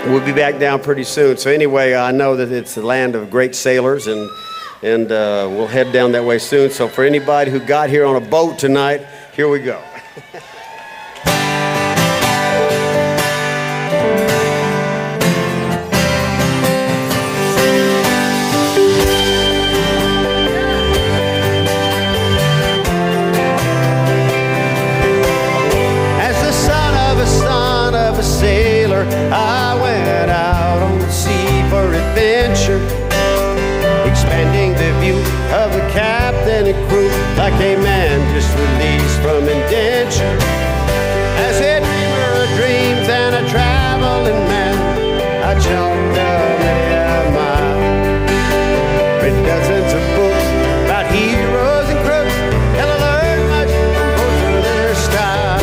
We'll be back down pretty soon. So anyway, I know that it's the land of great sailors, and we'll head down that way soon. So for anybody who got here on a boat tonight, here we go. Sailor, I went out on the sea for adventure, expanding the view of the captain and crew like a man just released from indenture. As a dreamer of dreams and a traveling man, I chalked up many a mile, read dozens of books about heroes and crooks, and I learned much from both of their style.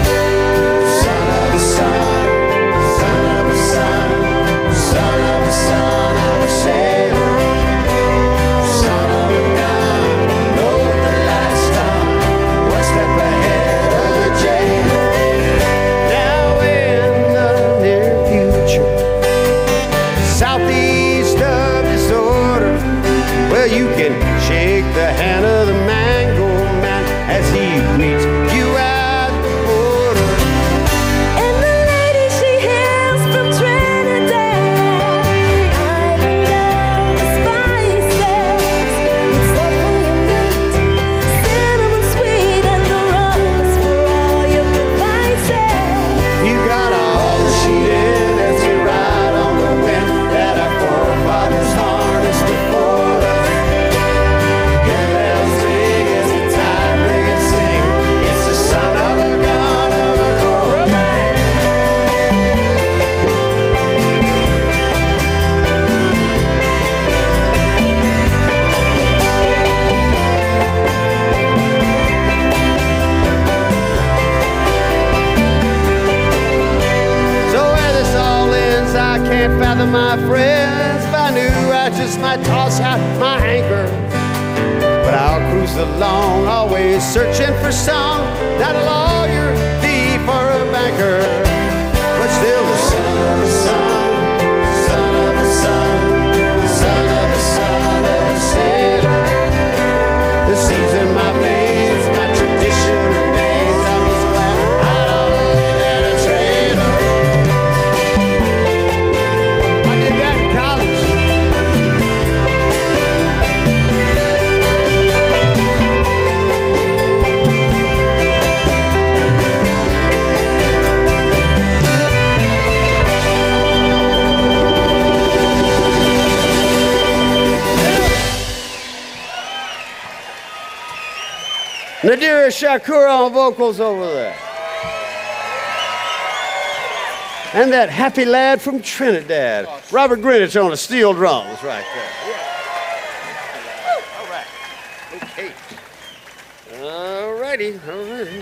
You can shake the hand of the mango man as he greets you at the border. And the lady, she hails from Trinidad, island of the spices. It's love for your meat, cinnamon sweet, and the rose for all your devices. You got all the sheet in as you ride on the wind that our forefathers harnessed before us. I can't fathom, my friends. If I knew, I just might toss out my anchor. But I'll cruise along, always searching for song. Not a lawyer, thief, or a banker, but still the son of a son, son of a son, son of a son of a sailor. The seas in my veins, my tradition remains. I'm just glad I don't live in a trailer. Nadira Shakur on vocals over there. And that happy lad from Trinidad, Robert Greenwich on the steel drums right there. Yeah. All right. Okay. All righty.